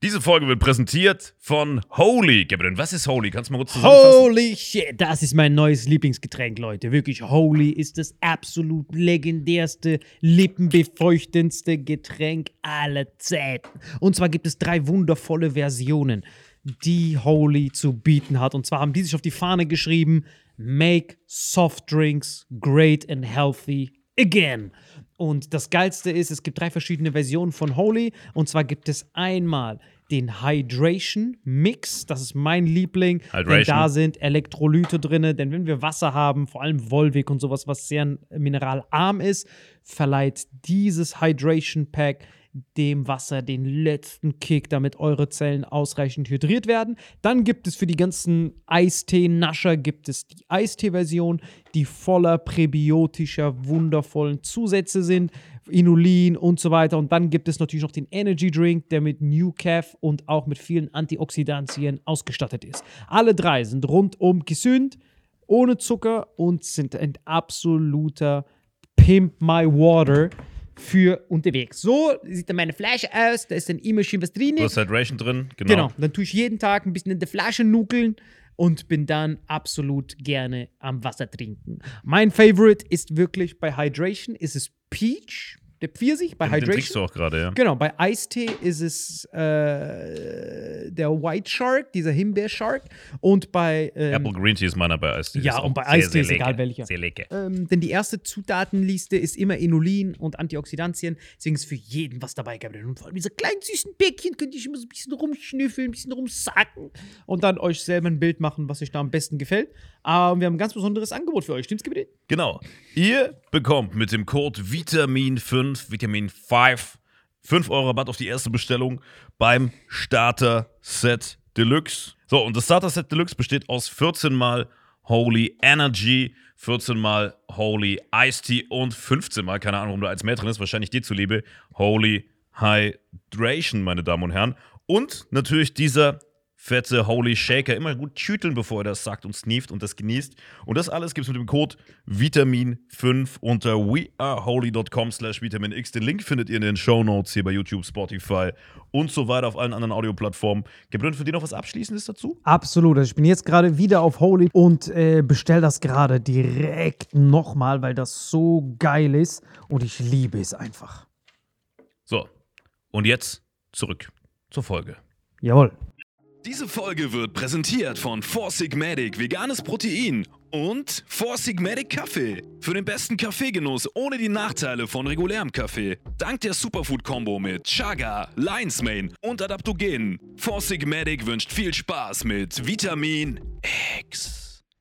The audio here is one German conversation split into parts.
Diese Folge wird präsentiert von Holy. Gabriel, was ist Holy? Kannst du mal kurz zusammenfassen? Holy shit, das ist mein neues Lieblingsgetränk, Leute. Wirklich, Holy ist das absolut legendärste, lippenbefeuchtendste Getränk aller Zeiten. Und zwar gibt es 3 wundervolle Versionen, die Holy zu bieten hat. Und zwar haben die sich auf die Fahne geschrieben: Make soft drinks great and healthy again. Und das Geilste ist, es gibt 3 verschiedene Versionen von Holy. Und zwar gibt es einmal den Hydration Mix. Das ist mein Liebling. Denn da sind Elektrolyte drin. Denn wenn wir Wasser haben, vor allem Volvic und sowas, was sehr mineralarm ist, verleiht dieses Hydration Pack dem Wasser den letzten Kick, damit eure Zellen ausreichend hydriert werden. Dann gibt es für die ganzen Eistee-Nascher gibt es die Eistee-Version, die voller präbiotischer, wundervollen Zusätze sind, Inulin und so weiter. Und dann gibt es natürlich noch den Energy Drink, der mit New Caf und auch mit vielen Antioxidantien ausgestattet ist. Alle 3 sind rundum gesund, ohne Zucker und sind ein absoluter Pimp My Water für unterwegs. So sieht dann meine Flasche aus, da ist dann immer schön was drin. Du hast Hydration drin, Genau, dann tue ich jeden Tag ein bisschen in der Flasche nuckeln und bin dann absolut gerne am Wasser trinken. Mein Favorite ist wirklich bei Hydration, ist es Peach, der Pfirsich bei Hydration. Den trinkst du auch gerade, ja. Genau, bei Eistee ist es der White Shark, dieser Himbeer-Shark. Und bei Apple Green Tea ist meiner bei Eistee. ja, und bei Eistee ist egal welcher. Sehr lecker. Denn die erste Zutatenliste ist immer Inulin und Antioxidantien. Deswegen ist für jeden was dabei, Gabriel. Und vor allem diese kleinen süßen Bäckchen könnt ihr immer so ein bisschen rumschnüffeln, ein bisschen rumsacken und dann euch selber ein Bild machen, was euch da am besten gefällt. Aber wir haben ein ganz besonderes Angebot für euch. Stimmt's, Gabriel? Genau. Ihr bekommt mit dem Code Vitamin5 5 € Rabatt auf die erste Bestellung beim Starter Set Deluxe. So, und das Starter Set Deluxe besteht aus 14 mal Holy Energy, 14 mal Holy Iced Tea und 15 mal, keine Ahnung, warum da eins mehr drin ist, wahrscheinlich dir zuliebe, Holy Hydration, meine Damen und Herren. Und natürlich dieser fette Holy Shaker, immer gut schütteln, bevor er das sagt und sneeft und das genießt. Und das alles gibt es mit dem Code Vitamin5 unter weareholy.com/vitaminx. Den Link findet ihr in den Shownotes hier bei YouTube, Spotify und so weiter auf allen anderen Audioplattformen. Gabriel, für dich noch was Abschließendes dazu? Absolut. Also ich bin jetzt gerade wieder auf Holy und bestell das gerade direkt nochmal, weil das so geil ist und ich liebe es einfach. So, und jetzt zurück zur Folge. Jawohl. Diese Folge wird präsentiert von Four Sigmatic veganes Protein und Four Sigmatic Kaffee. Für den besten Kaffeegenuss ohne die Nachteile von regulärem Kaffee. Dank der Superfood-Kombo mit Chaga, Lion's Mane und Adaptogenen. Four Sigmatic wünscht viel Spaß mit Vitamin X.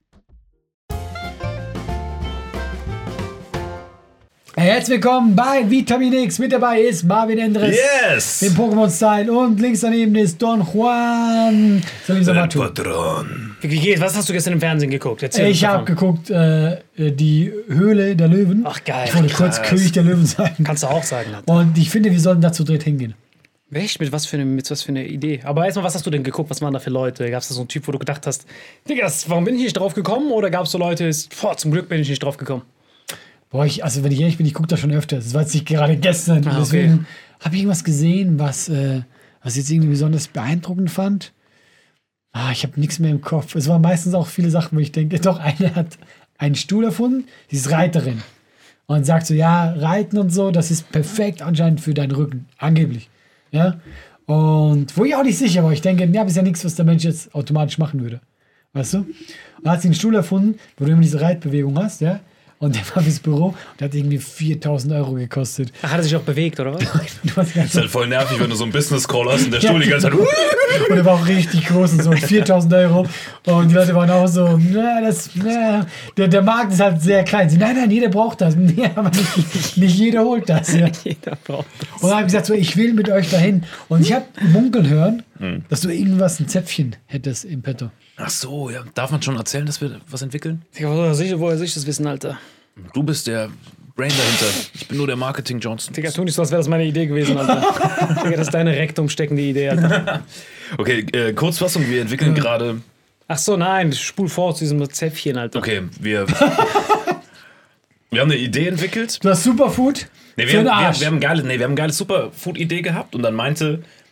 Herzlich willkommen bei Vitamin X. Mit dabei ist Marvin Endres, Yes! den Pokémon-Style, und links daneben ist Don Juan. Patron. Wie geht's? Was hast du gestern im Fernsehen geguckt? Erzähl uns Ich habe davon. geguckt, die Höhle der Löwen. Ach, geil. Ich wollte kurz König der Löwen sein. Kannst du auch sagen. Und ich finde, wir sollten dazu dritt hingehen. Echt? Mit was für eine Idee? Aber erstmal, was hast du denn geguckt? Was waren da für Leute? Gab es da so einen Typ, wo du gedacht hast, Digga, warum bin ich nicht drauf gekommen? Oder gab es so Leute, zum Glück bin ich nicht drauf gekommen? Boah, wenn ich ehrlich bin, ich gucke da schon öfter. Das war jetzt nicht gerade gestern. Ah, okay. Deswegen habe ich irgendwas gesehen, was jetzt irgendwie besonders beeindruckend fand. Ich habe nichts mehr im Kopf. Es waren meistens auch viele Sachen, wo ich denke, doch, eine hat einen Stuhl erfunden, die ist Reiterin. Und sagt so, ja, Reiten und so, das ist perfekt anscheinend für deinen Rücken. Angeblich. Ja. Und wo ich auch nicht sicher war, ich denke, ja, das ist ja nichts, was der Mensch jetzt automatisch machen würde. Weißt du? Und dann hat sie einen Stuhl erfunden, wo du immer diese Reitbewegung hast, ja. Und der war fürs Büro und hat irgendwie 4.000 € gekostet. Ach, hat er sich auch bewegt, oder was? Das ist halt voll nervig, wenn du so einen Business-Call hast und der Stuhl die ganze Zeit. Und der war auch richtig groß und so, 4.000 €. Und die Leute waren auch so, der Markt ist halt sehr klein. Sie, nein, jeder braucht das. Nee, aber nicht jeder holt das. Ja. Jeder braucht das. Und dann habe ich gesagt, so, ich will mit euch dahin. Und ich habe munkeln hören, dass du ein Zäpfchen hättest im Petto. Ach so, ja. Darf man schon erzählen, dass wir was entwickeln? Digga, woher soll ich das wissen, Alter? Du bist der Brain dahinter. Ich bin nur der Marketing-Johnson. Digga, tu nicht so, als wäre das meine Idee gewesen, Alter. Digga, das ist deine rektumsteckende Idee, Alter. Okay, Kurzfassung, wir entwickeln gerade... Ach so, nein, spul vor zu diesem Zäpfchen, Alter. Okay, wir haben eine Idee entwickelt. Du hast Superfood Nee, für den Arsch. wir haben eine geile Superfood-Idee gehabt und dann meinte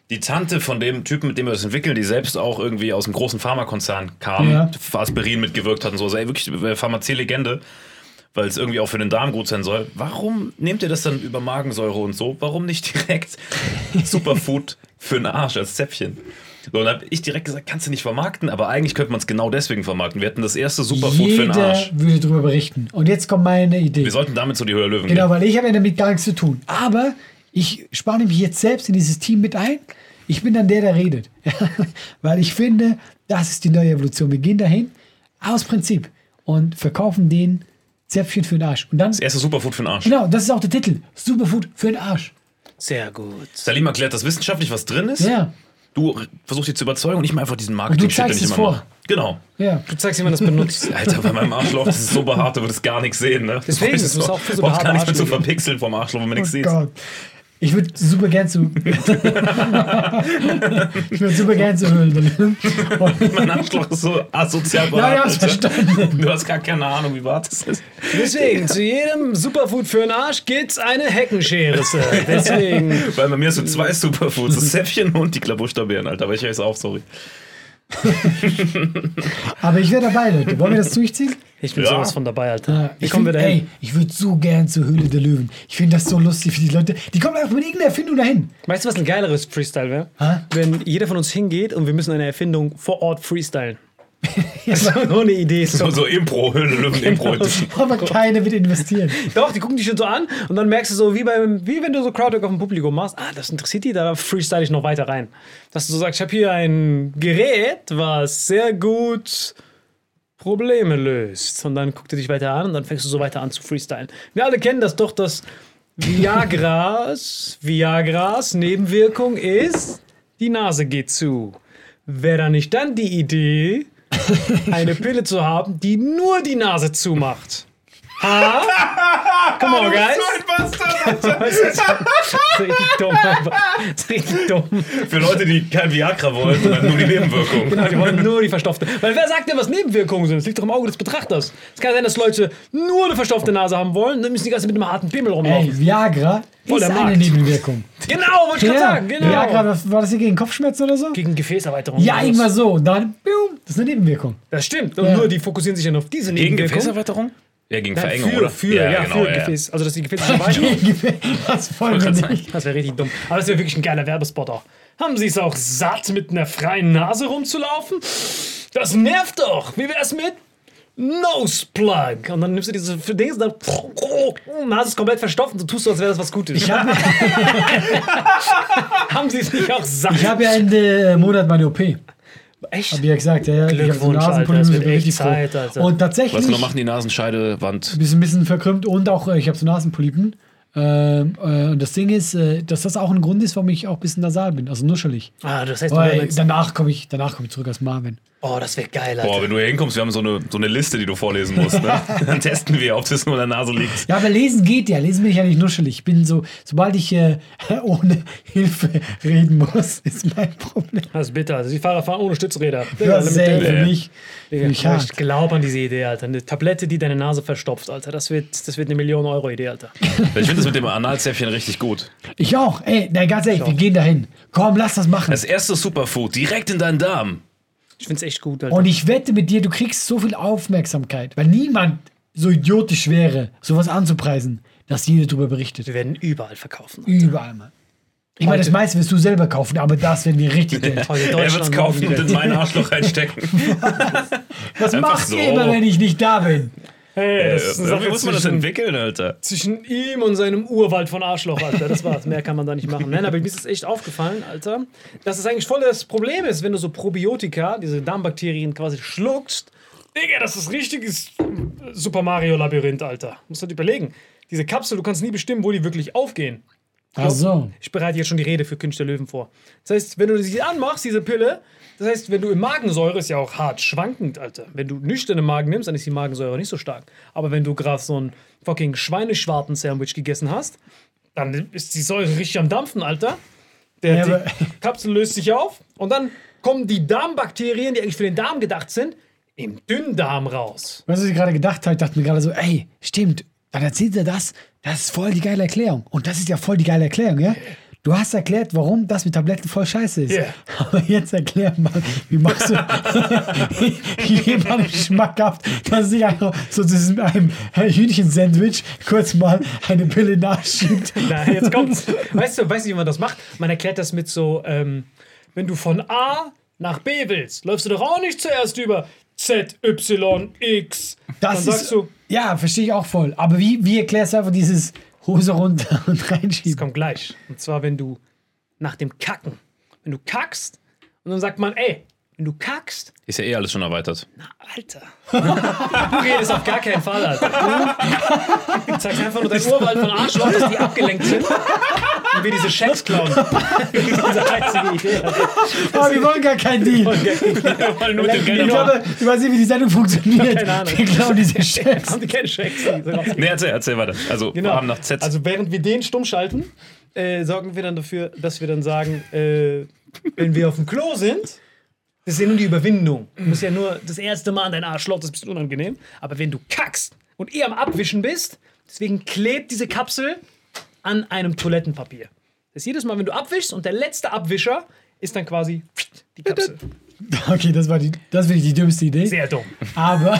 Die Tante von dem Typen, mit dem wir das entwickeln, die selbst auch irgendwie aus einem großen Pharmakonzern kam, Ja. für Aspirin mitgewirkt hat und so, also wirklich Pharmazie-Legende, weil es irgendwie auch für den Darm gut sein soll. Warum nehmt ihr das dann über Magensäure und so? Warum nicht direkt Superfood für den Arsch als Zäpfchen? So, und dann habe ich direkt gesagt, kannst du nicht vermarkten, aber eigentlich könnte man es genau deswegen vermarkten. Wir hätten das erste Superfood für den Jeder Arsch. würde darüber berichten. Und jetzt kommt meine Idee. Wir sollten damit zu die Höhe der Löwen Genau, gehen. weil ich habe ja damit gar nichts zu tun. Aber ich spare mich jetzt selbst in dieses Team mit ein. Ich bin dann der redet. Weil ich finde, das ist die neue Evolution. Wir gehen dahin aus Prinzip und verkaufen den Zäpfchen für den Arsch. Und dann, Das erste Superfood für den Arsch. genau, das ist auch der Titel. Superfood für den Arsch. Sehr gut. Salim erklärt das wissenschaftlich, was drin ist. Ja, Du versuchst dich zu überzeugen und ich mache einfach diesen Marketing-Shit, den zeigst ich es immer vor. mache. Genau. ja. Du zeigst, wie man das benutzt. Alter, bei meinem Arschloch, das ist so behaart, du würdest gar nichts sehen, ne? Deswegen, das das muss auch für so braucht behaarte gar nicht mehr zu Arschlöcher. verpixeln vom Arschloch, wenn man nichts Oh sieht. Gott. Ich würde super gern zu. Ich würde super gern zu Höhlen. Mein Arschloch ist so asozial Ja, behaart. ich hab's Alter. verstanden. Du hast gar keine Ahnung, wie behaart das ist. Deswegen, zu jedem Superfood für den Arsch gibt's eine Heckenschere, Sir. Deswegen. Weil bei mir hast du 2 Superfoods, das Zäpfchen und die Klabuchterbeeren, Alter. Aber ich weiß auch, sorry. Aber ich wäre dabei, Leute. Wollen wir das durchziehen? Ich bin Ja. sowas von dabei, Alter. Ja, Wie kommen wir da hin? Ich würde so gern zur Höhle der Löwen. Ich finde das so lustig für die Leute. Die kommen einfach mit irgendeiner Erfindung dahin. Weißt du, was ein geileres Freestyle wäre? Hä? Wenn jeder von uns hingeht und wir müssen eine Erfindung vor Ort freestylen. Das ist nur eine Idee. So Impro, Höhle, Löwen, Impro. Aber keiner wird investieren. Doch, die gucken dich schon so an und dann merkst du so, wie wenn du so Crowdwork auf dem Publikum machst, das interessiert die, da freestyle ich noch weiter rein. Dass du so sagst, ich habe hier ein Gerät, was sehr gut Probleme löst. Und dann guckt er dich weiter an und dann fängst du so weiter an zu freestylen. Wir alle kennen das doch, dass Viagras Nebenwirkung ist, die Nase geht zu. Wäre da nicht dann die Idee, eine Pille zu haben, die nur die Nase zumacht? Ha? Come on, guys. Das ist richtig dumm. Das ist richtig dumm. Für Leute, die kein Viagra wollen, sondern nur die Nebenwirkungen. Genau, die wollen nur die verstopfte. Weil wer sagt denn, was Nebenwirkungen sind? Das liegt doch im Auge des Betrachters. Es kann sein, dass Leute nur eine verstopfte Nase haben wollen, dann müssen die ganze Zeit mit einem harten Pimmel Ey, rumlaufen. Viagra Voll ist der eine Markt. Nebenwirkung. Genau, wollte ich gerade sagen. Genau. Viagra, war das hier gegen Kopfschmerzen oder so? Gegen Gefäßerweiterung. Ja, irgendwas so. Und dann, boom, das ist eine Nebenwirkung. Das stimmt. Und Ja. nur die fokussieren sich dann auf diese Gegen Nebenwirkung. Gefäßerweiterung? Ja, gegen Ja, Verengung, für, oder? für genau, Gefäß. Also, dass die Gefäße sich erweitern. Das wollen wir nicht. Das wäre richtig dumm. Aber das wäre wirklich ein geiler Werbespot auch. Haben Sie es auch satt, mit einer freien Nase rumzulaufen? Das nervt doch. Wie wär's mit Nose Plug? Und dann nimmst du diese Dings und dann Nase ist komplett verstopft und du tust so, als wäre das was Gutes. Ich habe Haben Sie es nicht auch satt? ich hab ja Ende Monat meine OP. Echt? Hab ich ja gesagt, ja. Ich hab so Glückwunsch, Alter, Nasenpolypen, es ich wird bin echt richtig froh. Zeit, Alter. Und tatsächlich, Was genau machen die Nasenscheidewand? ein bisschen verkrümmt und auch ich habe so Nasenpolypen. Und das Ding ist, dass das auch ein Grund ist, warum ich auch ein bisschen nasal bin, also nuschelig. Das heißt, Weil du danach komme ich zurück als Marvin. oh, das wäre geil, Alter. Boah, wenn du hier hinkommst, wir haben so eine Liste, die du vorlesen musst. Ne? Dann testen wir, ob das nur in der Nase liegt. Ja, aber lesen geht ja. Lesen bin ich ja nicht nuschelig. Ich bin so, sobald ich ohne Hilfe reden muss, ist mein Problem. Das ist bitter. Also die Fahrer fahren ohne Stützräder. Ja, sehr für mich. Digga, Für mich ich hart. glaube an diese Idee, Alter. Eine Tablette, die deine Nase verstopft, Alter. Das wird eine Million-Euro-Idee, Alter. Ich finde das mit dem Analzäpfchen richtig gut. Ich auch. Ey, na, ganz ehrlich, wir gehen dahin. Komm, lass das machen. Das erste Superfood direkt in deinen Darm. Ich finde es echt gut, Alter. Und ich wette mit dir, du kriegst so viel Aufmerksamkeit, weil niemand so idiotisch wäre, sowas anzupreisen, dass jeder darüber berichtet. wir werden überall verkaufen. Überall, Mann. Ich meine, das meiste wirst du selber kaufen, aber das werden wir richtig Geld. Heute Er wird es Deutschland, kaufen morgen und in mein Arschloch reinstecken. Was Einfach machst du so. immer, wenn ich nicht da bin? Hey, das ist eine Irgendwie Sache muss man das entwickeln, Alter. zwischen ihm und seinem Urwald von Arschloch, Alter. Das war's. Mehr kann man da nicht machen. Nein, aber mir ist es echt aufgefallen, Alter, dass es eigentlich voll das Problem ist, wenn du so Probiotika, diese Darmbakterien quasi schluckst. Digga, das ist richtiges Super Mario Labyrinth, Alter. Musst du dir überlegen. Diese Kapsel, du kannst nie bestimmen, wo die wirklich aufgehen. Ach so. Ich bereite jetzt schon die Rede für König der Löwen vor. Das heißt, wenn du sie anmachst, diese Pille, das heißt, wenn du im Magensäure, ist ja auch hart schwankend, Alter. Wenn du nüchterne Magen nimmst, dann ist die Magensäure nicht so stark. Aber wenn du gerade so ein fucking Schweineschwarten-Sandwich gegessen hast, dann ist die Säure richtig am Dampfen, Alter. Ja, Die aber- Kapsel löst sich auf und dann kommen die Darmbakterien, die eigentlich für den Darm gedacht sind, im Dünndarm raus. Was ich gerade gedacht habe, ich dachte mir gerade so, ey, stimmt, dann erzählt er das ist voll die geile Erklärung. Und das ist ja voll die geile Erklärung, ja? Du hast erklärt, warum das mit Tabletten voll scheiße ist. Yeah. Aber jetzt erklär mal, wie machst du jemandem schmackhaft, dass sich einfach so zu einem Hühnchen-Sandwich kurz mal eine Pille nachschiebt. Na, jetzt kommt's. Weißt du, wie man das macht? Man erklärt das mit so, wenn du von A nach B willst, läufst du doch auch nicht zuerst über Z, Y, X. Das Dann sagst ist, du, ja, verstehe ich auch voll. Aber wie erklärst du einfach dieses Hose runter und das reinschieben? kommt gleich. Und zwar, wenn du nach dem Kacken, wenn du kackst, und dann sagt man, ey, wenn du kackst, Ist ja eh alles schon erweitert. na, Alter. Du redest auf gar keinen Fall, Alter. Du zeigst einfach nur dein Urwald von Arschloch, dass die abgelenkt sind. Und wir diese Schecks klauen. Diese einzige Idee. Alter. Aber wir wollen gar keinen Deal. Weil nur mit dem Geld Ich glaube, du weißt nicht, wie die Sendung funktioniert. Keine Ahnung. Wir klauen diese Chefs. haben die keine Schecks. Nee, erzähl weiter. Also, Genau. haben nach Z. Also während wir den stumm schalten, sorgen wir dann dafür, dass wir dann sagen, wenn wir auf dem Klo sind, das ist ja nur die Überwindung. Du musst ja nur das erste Mal an dein Arschloch, das ist ein bisschen unangenehm. Aber wenn du kackst und am Abwischen bist, deswegen klebt diese Kapsel an einem Toilettenpapier. Das ist jedes Mal, wenn du abwischst und der letzte Abwischer ist dann quasi die Kapsel. Okay, das finde ich die dümmste Idee. Sehr dumm. Aber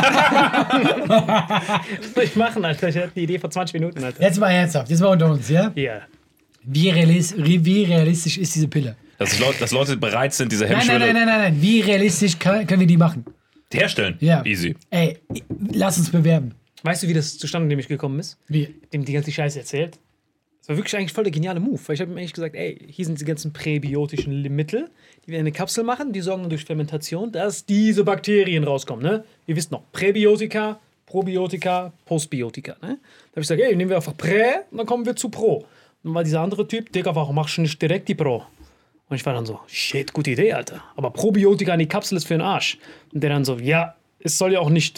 Was soll ich machen, Alter? Ich hatte die Idee vor 20 Minuten, Alter. jetzt mal ernsthaft, jetzt mal unter uns, ja? Ja. Wie realistisch ist diese Pille? Dass Leute bereit sind, diese Nein, Hemmschwelle nein. Wie realistisch können wir die machen? herstellen. Ja. Easy. Ey, lass uns bewerben. Weißt du, wie das zustande nämlich gekommen ist? Wie? Dem die ganze Scheiße erzählt. Das war wirklich eigentlich voll der geniale Move, weil ich habe ihm eigentlich gesagt, ey, hier sind die ganzen präbiotischen Mittel, die wir in eine Kapsel machen, die sorgen dann durch Fermentation, dass diese Bakterien rauskommen, ne? Ihr wisst noch, Präbiotika, Probiotika, Postbiotika, ne? Da habe ich gesagt, ey, nehmen wir einfach Prä und dann kommen wir zu Pro. Und dann war dieser andere Typ, Digga, warum machst du nicht direkt die Pro? Und ich war dann so, shit, gute Idee, Alter. Aber Probiotika in die Kapsel ist für den Arsch. Und der dann so, ja, es soll ja auch nicht.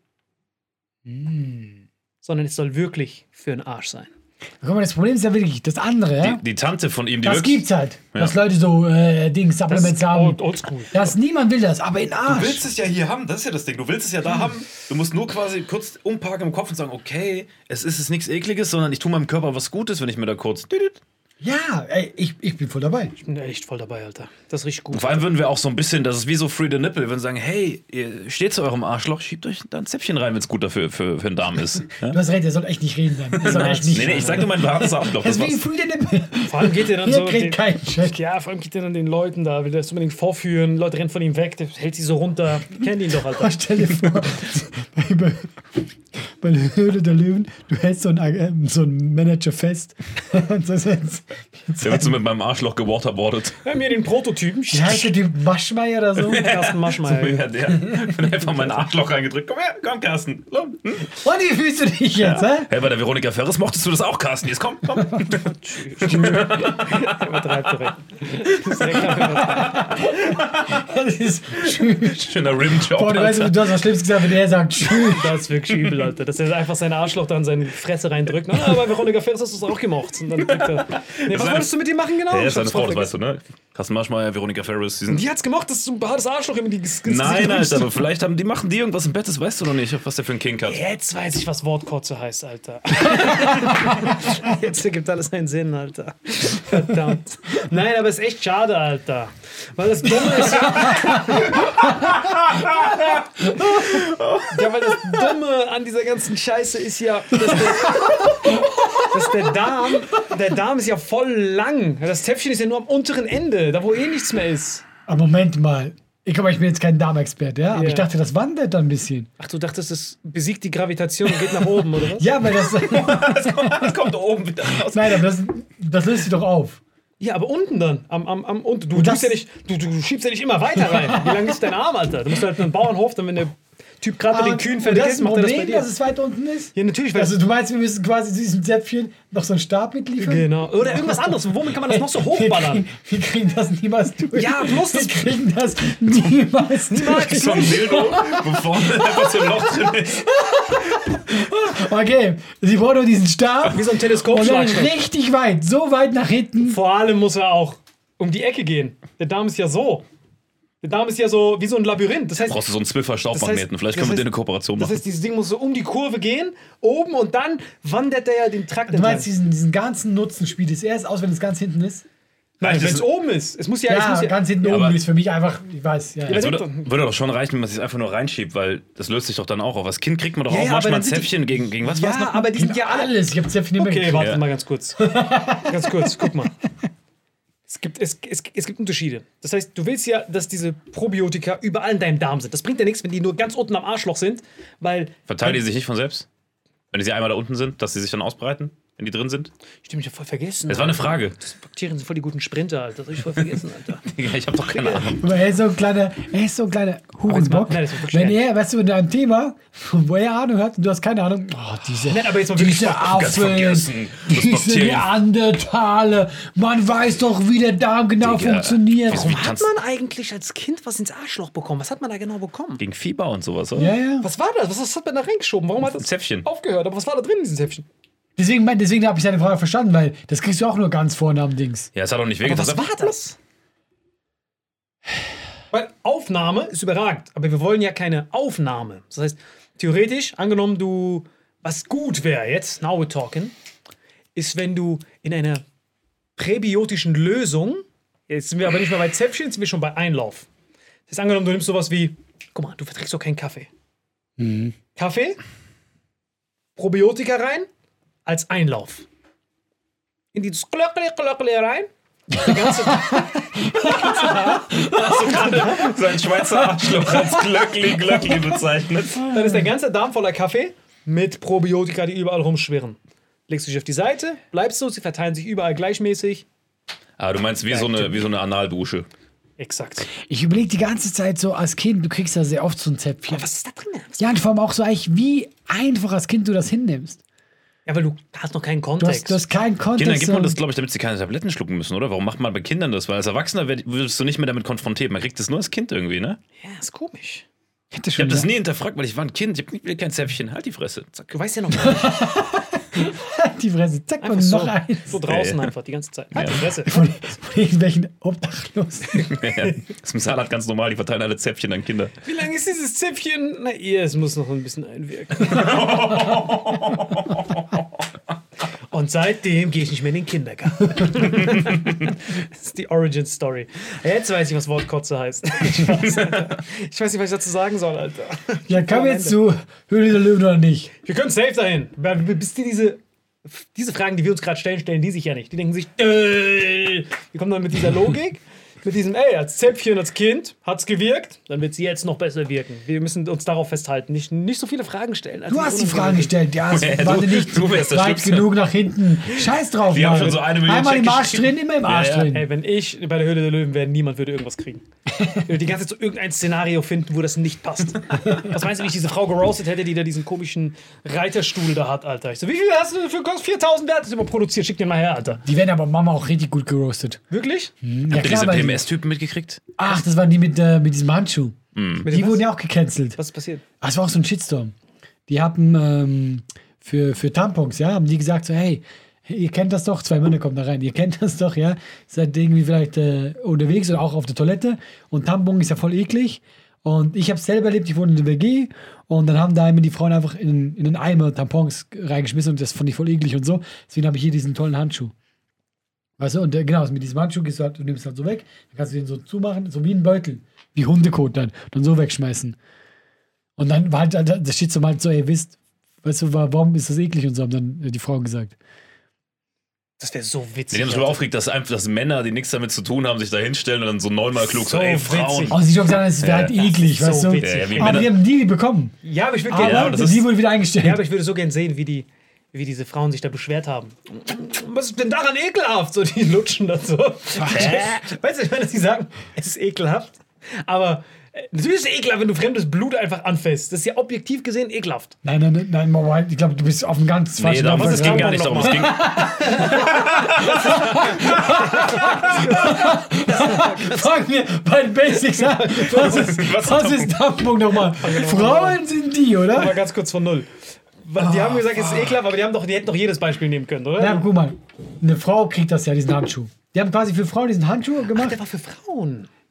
Sondern es soll wirklich für den Arsch sein. Guck mal, das Problem ist ja wirklich das andere, ja? Die Tante von ihm, die Das wirklich. gibt's halt. Ja. Dass Leute so Supplements haben. oldschool. Niemand will das, aber in Arsch. Du willst es ja hier haben, das ist ja das Ding. Du willst es ja da haben. Du musst nur quasi kurz umparken im Kopf und sagen, okay, es ist nichts Ekliges, sondern ich tue meinem Körper was Gutes, wenn ich mir da kurz. Ja, ey, ich bin voll dabei. Ich bin da echt voll dabei, Alter. Das ist richtig gut. Vor allem würden wir auch so ein bisschen, das ist wie so Free the Nipple, wir würden sagen, hey, ihr steht zu eurem Arschloch, schiebt euch da ein Zäpfchen rein, wenn es gut dafür für den Darm ist. Ja? Du hast recht, der soll echt nicht reden dann. Der soll echt nicht Nee, ich sag nur mein hartes Arschloch. Das Deswegen war's. fühlt der Nippel. Vor allem geht er dann Hier so. kriegt keinen Check. Ja, vor allem geht er dann den Leuten da, will das unbedingt vorführen. Leute rennen von ihm weg, der hält sie so runter. Die kennen ihn doch, Alter. Stell dir vor, bei der Höhle der Löwen, du hältst so einen Manager fest. Und das jetzt, Der wird so mit meinem Arschloch gewaterboardet. Wir haben hier den Prototypen. wie heißt der Typ? Maschmeier oder so? Carsten Maschmeyer. Ja, der hat einfach mein Arschloch reingedrückt. Komm her, komm, Carsten. Hm? Und wie fühlst du dich jetzt, hä? Hey, bei der Veronika Ferris mochtest du das auch, Carsten. Jetzt komm. Übertreibt direkt. Das ist direkt Das ist schön. Schöner Rimjob. Boah, du weißt, Alter. du hast was Schlimmes gesagt, wenn er sagt, schön. Das ist wirklich übel, Alter. Dass er einfach sein Arschloch da in seine Fresse reindrückt. Na, aber bei Veronika Ferris hast du es auch gemocht. Und dann drückt er. Nee, was wolltest du mit ihm machen genau? Er Ich ist seine hab's Frau, voll das weißt du, ne? Carsten Maschmeyer, Veronika Ferris, die sind. Die hat's gemacht, dass so ein hartes Arschloch immer die Gesicht Nein, riecht. Alter, aber vielleicht machen die irgendwas im Bett, das weißt du noch nicht, was der für ein Kink hat. Jetzt weiß ich, was Wortkotze heißt, Alter. Jetzt ergibt alles einen Sinn, Alter. Verdammt. Nein, aber es ist echt schade, Alter. Weil das Dumme ist ja... Ja, weil das Dumme an dieser ganzen Scheiße ist ja, dass der Darm ist ja voll lang. Das Zäpfchen ist ja nur am unteren Ende, da wo eh nichts mehr ist. Aber Moment mal. Ich bin jetzt kein Darmexperte, ja? Aber Ja. ich dachte, das wandert dann ein bisschen. Ach, du dachtest, das besiegt die Gravitation und geht nach oben, oder was? Ja, weil das. Das kommt da oben wieder raus. Nein, aber das löst sich doch auf. Ja, aber unten dann. Unten. Du, Und tust das- ja nicht, du schiebst ja nicht immer weiter rein. Wie lang ist dein Arm, Alter? Du musst halt einen Bauernhof, dann wenn der Typ gerade mit den Kühen fertig das ist, ist ein macht er das bei Problem, dir. dass es weiter unten ist? Ja, natürlich. Weil Also du meinst, wir müssen quasi zu diesem Zäpfchen noch so einen Stab mitliefern? genau. Oder irgendwas anderes. Womit kann man das noch so hochballern? Wir kriegen das niemals durch. Ja, bloß das- Wir kriegen das niemals durch. So ein Dildo, wo vorne einfach so ein Loch drin ist. Okay, sie brauchen nur diesen Stab. Wie so ein Und dann Teleskopschlagstock. richtig weit, so weit nach hinten. Vor allem muss er auch um die Ecke gehen. Der Darm ist ja so. Der Darm ist ja so wie so ein Labyrinth. Das heißt, Brauchst du so einen Zwiffer Staubmagneten. Vielleicht können wir dir eine Kooperation das machen. heißt, dieses Ding muss so um die Kurve gehen, oben, und dann wandert der ja den Trakt Du entlang. meinst, diesen ganzen Nutzen spielt es erst aus, wenn es ganz hinten ist? Nein, wenn es oben ist. Es muss ja... es muss Ganz hinten oben aber- ist für mich einfach, ich weiß, ja. Es würde doch schon reichen, wenn man sich einfach nur reinschiebt, weil das löst sich doch dann auch auf. Als Kind kriegt man doch Ja, auch ja, aber manchmal ein dann sind die- Zäpfchen gegen was war's Ja, noch? aber die sind ja alle... alles. Ich habe sehr viel Okay, warte Ja. mal ganz kurz. Ganz kurz, guck mal. Es gibt Unterschiede. Das heißt, du willst ja, dass diese Probiotika überall in deinem Darm sind. Das bringt ja nichts, wenn die nur ganz unten am Arschloch sind, weil... Verteilen die sich nicht von selbst? Wenn sie einmal da unten sind, dass sie sich dann ausbreiten, wenn die drin sind? Stimmt, ich hab voll vergessen. Das war eine Frage. Das Bakterien sind voll die guten Sprinter, Alter. Das hab ich voll vergessen, Alter. Ich habe doch keine Ahnung. Aber er ist so ein kleiner Hurenbock. Nein, das ist wirklich Wenn ernst. er, weißt du, in einem Thema, wo er Ahnung hat und du hast keine Ahnung, diese Nein, aber jetzt mal wirklich diese ganz Affen, vergessen, das diese Bakterien. Neandertaler, man weiß doch, wie der Darm genau Digga, funktioniert. warum- Hat kannst- man eigentlich als Kind was ins Arschloch bekommen? Was hat man da genau bekommen? Gegen Fieber und sowas, oder? Ja, ja. Was war das? Was hat man da reingeschoben? Warum hat das Zäpfchen. aufgehört? Aber was war da drin in diesem Zäpfchen? Deswegen habe ich seine Frage verstanden, weil das kriegst du auch nur ganz vorne am Dings. Ja, es hat auch nicht Aber wehgetan. was war das? Weil Aufnahme ist überragend, aber wir wollen ja keine Aufnahme. Das heißt, theoretisch, angenommen was gut wäre jetzt, now we're talking, ist, wenn du in einer präbiotischen Lösung, jetzt sind wir aber nicht mehr bei Zäpfchen, jetzt sind wir schon bei Einlauf. Das heißt, angenommen, du nimmst sowas wie, guck mal, du verträgst doch keinen Kaffee. Kaffee, Probiotika rein, als Einlauf. In die Glöckli rein. Der ganze Sein Schweizer Arschloch als Glöckli bezeichnet. Dann ist der ganze Darm voller Kaffee mit Probiotika, die überall rumschwirren. Legst du dich auf die Seite, bleibst so, sie verteilen sich überall gleichmäßig. Ah, du meinst wie so eine Analdusche. Exakt. Ich überlege die ganze Zeit so, als Kind, du kriegst ja sehr oft so ein Zäpfchen. Was ist da drin? Ja, und vor allem auch so eigentlich, wie einfach als Kind du das hinnimmst. Ja, weil du hast noch keinen Du Kontext. hast keinen Kontext. Kindern gibt man das, und- glaube ich, damit sie keine Tabletten schlucken müssen, oder? Warum macht man bei Kindern das? Weil als Erwachsener wirst du nicht mehr damit konfrontiert. Man kriegt das nur als Kind irgendwie, ne? Ja, ist komisch. Hätte Ich schon habe das gesagt. nie hinterfragt, weil ich war ein Kind. Ich will kein Zäpfchen. Halt die Fresse. Zack. Du weißt ja noch gar nicht. Die Fresse, zack, Einfach und so, noch eins. so draußen einfach die ganze Zeit. Halt die Fresse. Von irgendwelchen Obdachlosen. Das ist im Saarland ganz normal. Die verteilen alle Zäpfchen an Kinder. Wie lange ist dieses Zäpfchen? Na, es muss noch ein bisschen einwirken. Und seitdem gehe ich nicht mehr in den Kindergarten. Das ist die Origin-Story. Jetzt weiß ich, was Wortkotze heißt. Ich weiß nicht, was ich dazu sagen soll, Alter. Ja, kommen wir jetzt zu Höhle der Löwen oder nicht? Wir können safe dahin. Bis diese Fragen, die wir uns gerade stellen die sich ja nicht. Die denken sich, wir kommen dann mit dieser Logik, mit diesem, als Zäpfchen als Kind hat's gewirkt, dann wird es jetzt noch besser wirken. Wir müssen uns darauf festhalten, nicht so viele Fragen stellen. Du hast die Fragen gestellt, ja, es Ja, war du- nicht du wärst der weit Schlimmste. genug nach hinten. Scheiß drauf, Die haben Mann. schon so 1 Million Einmal im Check Arsch geschrieben. drin, immer im Arsch Ja, ja. drin. Ey, wenn ich bei der Höhle der Löwen wäre, niemand würde irgendwas kriegen. Ich würde die ganze Zeit so irgendein Szenario finden, wo das nicht passt. Was meinst du, wie ich diese Frau geroastet hätte, die da diesen komischen Reiterstuhl da hat, Alter? Ich so, wie viel hast du für 4.000 Wert? Das ist überproduziert, schick den mal her, Alter. Die werden aber Mama auch richtig gut geroastet. Wirklich? Ja, Habt ihr diese weil- PMS-Typen mitgekriegt? Ach, das waren die mit diesem Handschuh. Mit Die dem wurden was? ja auch gecancelt. Was ist passiert? Ach, das war auch so ein Shitstorm. Die haben für Tampons, ja, haben die gesagt so, hey, ihr kennt das doch, 2 Männer kommen da rein, ihr kennt das doch, ja, seid irgendwie vielleicht unterwegs oder auch auf der Toilette und Tampon ist ja voll eklig und ich habe es selber erlebt, ich wohne in der WG und dann haben da immer die Frauen einfach in einen Eimer Tampons reingeschmissen und das fand ich voll eklig und so, deswegen habe ich hier diesen tollen Handschuh. Weißt du, und genau, mit diesem Handschuh gehst du halt, du nimmst halt so weg, dann kannst du den so zumachen, so wie ein Beutel, wie Hundekot dann so wegschmeißen. Und dann war halt, das steht so halt so, ey, weißt du, warum ist das eklig und so, haben dann die Frauen gesagt. Das wäre so witzig. Die haben sich darüber aufgeregt, dass Männer, die nichts damit zu tun haben, sich da hinstellen und dann so 9-mal klug so, So ey, witzig. Frauen. Aber sie schon gesagt, es wäre halt das eklig, ist weißt so du. witzig. Ja, wie Aber Männer- die haben die bekommen. Ja, aber ich würde Aber gerne. aber das die ist- wurde wieder eingestellt. Ja, aber ich würde so gern sehen, wie diese Frauen sich da beschwert haben. Was ist denn daran ekelhaft? So, die lutschen dann so. Weißt du, ich meine, dass sie sagen, es ist ekelhaft. Aber natürlich ist es ekelhaft, wenn du fremdes Blut einfach anfasst. Das ist ja objektiv gesehen ekelhaft. Nein, Mama, ich glaube, du bist auf einem ganz Nee, falschen darum, was es ist ging Tampon gar nicht darum. Es ging, Fangen wir bei den Basics an. Was ist Tampon nochmal? Frauen sind die, Aber oder? ganz kurz von null. Die haben gesagt, es ist ekelhaft, aber die hätten doch jedes Beispiel nehmen können, oder? Ja, aber guck mal, eine Frau kriegt das ja, diesen Handschuh. Die haben quasi für Frauen diesen Handschuh gemacht. Der war für Frauen.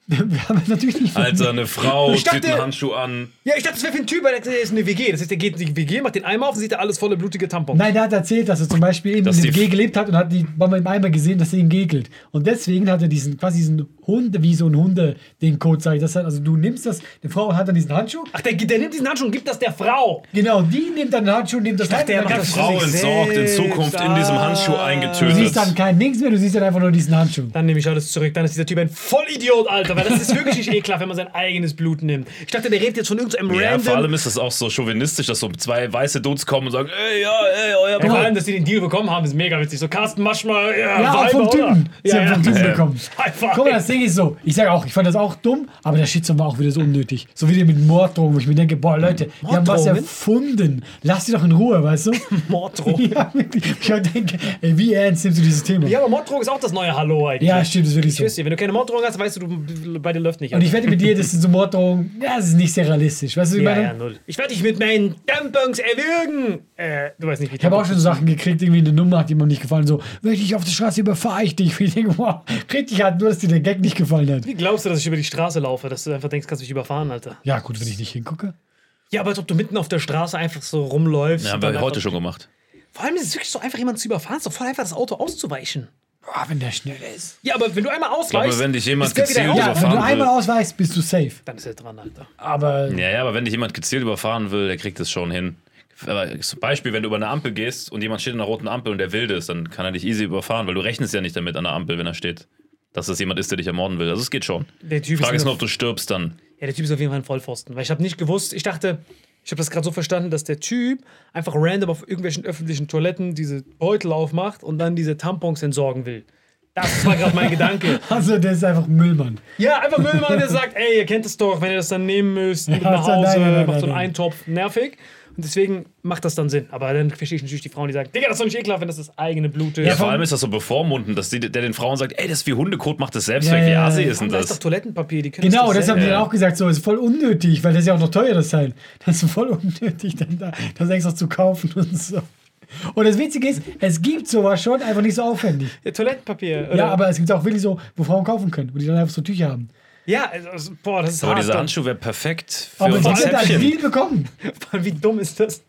Wir haben natürlich nicht Alter, eine Frau Ich dachte- zieht einen Handschuh an. Ja, ich dachte, das wäre für ein Typ, weil der ist eine WG. Das heißt, der geht in die WG, macht den Eimer auf und sieht da alles volle blutige Tampons. Nein, der hat erzählt, dass er zum Beispiel eben in Dass der die- WG gelebt hat und hat die Mama im Eimer gesehen, dass er ihn gegelt. Und deswegen hat er diesen Hund, wie so ein Hunde-Ding Code, sag ich. Das heißt, also du nimmst das, die Frau hat dann diesen Handschuh. Ach, der nimmt diesen Handschuh und gibt das der Frau. Genau, die nimmt dann den Handschuh und nimmt das dachte, Hand er und dann macht kannst das du- Frau sich entsorgt in selbst. Zukunft in diesem Handschuh Du eingetötet. siehst dann kein Nix mehr, du siehst dann einfach nur diesen Handschuh. Dann nehme ich alles zurück. Dann ist dieser Typ ein Vollidiot, Alter. Weil das ist wirklich nicht ekelhaft, wenn man sein eigenes Blut nimmt. Ich dachte, der redet jetzt von irgendeinem Ja, random... vor allem ist das auch so chauvinistisch, dass so zwei weiße Dudes kommen und sagen, ey, euer Ja, vor allem, dass die den Deal bekommen haben, ist mega witzig. So Carsten Maschmer, Ja, auch Weiber, vom oder? Typen. Sie haben vom Typen Ja. bekommen. Einfach. Guck mal, das Ding ist so. Ich sage auch, ich fand das auch dumm, aber der Shitstorm war auch wieder so unnötig. So wie der mit Morddrohungen, wo ich mir denke, boah, Leute, die haben was Morddrohungen? erfunden. Lass die doch in Ruhe, weißt du? Morddrohung. Ja, wirklich. Ich halt denke, ey, wie ernst nimmst du dieses Thema? Ja, aber Morddrohung ist auch das neue Hallo eigentlich. Ja, stimmt, das ist wirklich Ich so. weiß dir, wenn du keine Morddrohung hast, weißt du, bei dir läuft nicht. Und ich wette mit dir, das sind so Morddrohungen, ja, das ist nicht sehr realistisch. Weißt du, wie ich ja, meine? ja, null. Ich werde dich mit meinen Tampons erwürgen. Du weißt nicht, wie Ich habe auch schon so Sachen gekriegt, irgendwie eine Nummer hat jemandem nicht gefallen, so, wenn ich dich auf der Straße überfahre ich dich. Und ich denke, wow, richtig hart, nur dass dir der Gag nicht gefallen hat. Wie glaubst du, dass ich über die Straße laufe, dass du einfach denkst, kannst du mich überfahren, Alter? Ja, gut, wenn ich nicht hingucke. Ja, aber als ob du mitten auf der Straße einfach so rumläufst. Ja, und haben dann wir heute einfach- schon gemacht. Vor allem ist es wirklich so einfach, jemanden zu überfahren. Es ist doch voll einfach, das Auto auszuweichen. Boah, wenn der schnell ist. Ja, aber wenn du einmal ausweichst. Aber wenn dich jemand ist der wieder gezielt raus. Ja, wenn du überfahren einmal will. ausweichst, bist du safe. Dann ist er dran, Alter. Aber Ja, aber wenn dich jemand gezielt überfahren will, der kriegt es schon hin. Aber zum Beispiel, wenn du über eine Ampel gehst und jemand steht an einer roten Ampel und der wild ist, dann kann er dich easy überfahren, weil du rechnest ja nicht damit an der Ampel, wenn er steht, dass es jemand ist, der dich ermorden will. Also es geht schon. Der Die Typ Frage ist nur, nur- ob du stirbst dann. Ja, der Typ ist auf jeden Fall ein Vollpfosten. Weil ich habe nicht gewusst, ich dachte, ich habe das gerade so verstanden, dass der Typ einfach random auf irgendwelchen öffentlichen Toiletten diese Beutel aufmacht und dann diese Tampons entsorgen will. Das war gerade mein Gedanke. also, der ist einfach Müllmann. Ja, einfach Müllmann, der sagt, ey, ihr kennt es doch, wenn ihr das dann nehmen müsst, mit Ja, nach so, Hause, nein, macht so einen nein. Eintopf, nervig. Und deswegen macht das dann Sinn. Aber dann verstehe ich natürlich die Frauen, die sagen, Digga, das ist doch nicht ekelhaft, wenn das das eigene Blut ist. Ja, vor allem ist das so bevormundend, dass der den Frauen sagt, ey, das ist wie Hundekot, macht das selbst Ja, weg. Wie ja, assi ja. ist denn da ist doch das? Toilettenpapier, die können Genau, das das haben die selber. dann auch gesagt, so, ist voll unnötig, weil das ist ja auch noch teuer, das Teil. Das ist voll unnötig, dann da das extra zu kaufen und so. Und das Witzige ist, es gibt sowas schon, einfach nicht so aufwendig. Ja, Toilettenpapier. Ja, aber es gibt auch wirklich so, wo Frauen kaufen können, wo die dann einfach so Tücher haben. Ja, also, boah, das ist Aber hart. dieser Handschuh wäre perfekt für Aber unser die wird da Zäpfchen. viel bekommen. Vor allem, wie dumm ist das?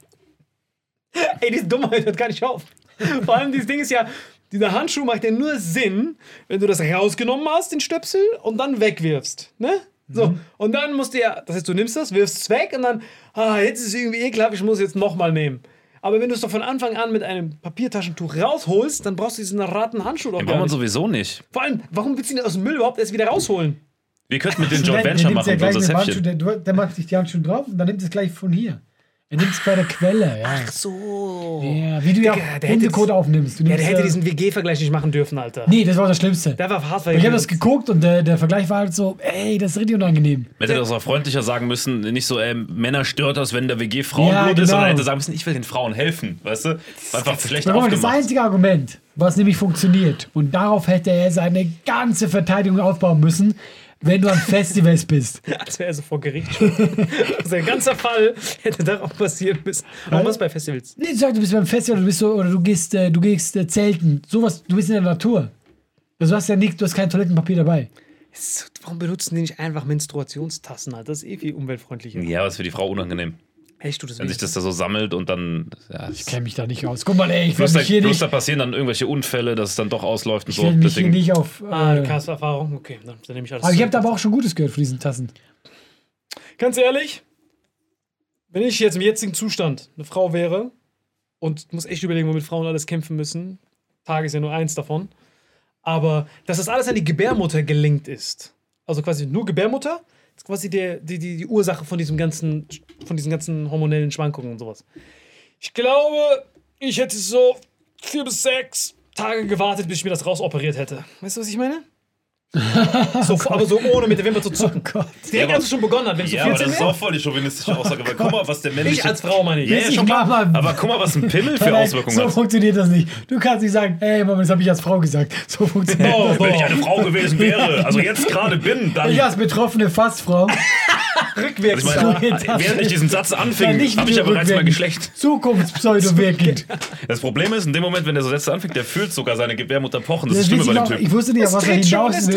Ey, diese Dummheit hört gar nicht auf. Vor allem, dieses Ding ist ja, dieser Handschuh macht ja nur Sinn, wenn du das rausgenommen hast, den Stöpsel, und dann wegwirfst. Ne? So, und dann musst du ja, das heißt, du nimmst das, wirfst es weg und dann, jetzt ist es irgendwie ekelhaft, ich muss es jetzt nochmal nehmen. Aber wenn du es doch von Anfang an mit einem Papiertaschentuch rausholst, dann brauchst du diesen Handschuh doch Den gar braucht man nicht. sowieso nicht. Vor allem, warum willst du ihn denn aus dem Müll überhaupt erst wieder rausholen? Wir könnten mit dem Der Joint Venture nimmt machen, ja gleich unser den Handschuh, Zäpfchen. der macht sich die Handschuhe drauf und dann nimmt es gleich von hier. Er nimmt es bei der Quelle, ja. So. Ja, wie du ja Digga, auch der hätte Hundekot aufnimmst. Du Ja, nimmst, der hätte diesen WG-Vergleich nicht machen dürfen, Alter. Nee, das war das Schlimmste. Der war hart, Ich habe das geguckt und der Vergleich war halt so, ey, das ist richtig unangenehm. Man hätte das auch freundlicher sagen müssen, nicht so, Männer stört das, wenn der WG Frauenblut Ja, ist, genau. sondern hätte sagen müssen, ich will den Frauen helfen, weißt du? Einfach schlecht Guck mal, das aufgemacht. einzige Argument, was nämlich funktioniert, und darauf hätte er seine ganze Verteidigung aufbauen müssen, wenn du an Festivals bist. Als wäre er so vor Gericht schon. Sein ganzer Fall hätte darauf passieren müssen. Aber was bei Festivals? Nee, du sagst, du bist beim Festival, du bist so, oder du gehst zelten. Sowas, du bist in der Natur. Also du hast ja nichts, du hast kein Toilettenpapier dabei. Warum benutzen die nicht einfach Menstruationstassen, Alter? Das ist eh viel umweltfreundlicher. Ja, aber es ist für die Frau unangenehm. Echt, du das Wenn sich das da so sammelt und dann. Ja, Ich kenne mich da nicht aus. Guck mal, ey, ich plus, will da, mich hier plus nicht, da passieren dann irgendwelche Unfälle, dass es dann doch ausläuft und ich so. will mich hier Deswegen, nicht auf... krasse Erfahrung. Okay, dann nehme ich alles aber ich habe zurück. da aber auch schon Gutes gehört von diesen Tassen. Ganz ehrlich, wenn ich jetzt im jetzigen Zustand eine Frau wäre und muss echt überlegen, womit Frauen alles kämpfen müssen, Tag ist ja nur eins davon, aber dass das alles an die Gebärmutter gelingt ist, also quasi nur Gebärmutter, ist quasi die Ursache von diesen ganzen hormonellen Schwankungen und sowas. Ich glaube, ich hätte so 4 bis 6 Tage gewartet, bis ich mir das rausoperiert hätte. Weißt du, was ich meine? So, aber so ohne mit der Wimper zu zucken. Oh Gott. Direkt als es schon begonnen hat, wenn ich ja, so aber 14 das ist wäre. auch voll die chauvinistische Aussage. Weil guck mal, was der männliche. Ich als Frau, meine ich. Ja, ja, schon klar. mach mal- Aber guck mal, was ein Pimmel für Nein, Auswirkungen so hat. funktioniert das nicht. Du kannst nicht sagen, ey, Mama, das habe ich als Frau gesagt. So funktioniert Oh, das. Wenn ich eine Frau gewesen wäre, also jetzt gerade bin, dann. Ich als betroffene Fassfrau. Rückwärts. Ich meine, während ich diesen Satz anfing, nicht habe ich ja wieder bereits mein rückwirkend. Geschlecht. Zukunftspseudo-wirkend. Das Problem ist, in dem Moment, wenn der so Sätze anfängt, der fühlt sogar seine Gebärmutter pochen. Das Das ist schlimm weiß bei ich dem auch. Typ. Ich wusste nicht, auf was er hinaus will.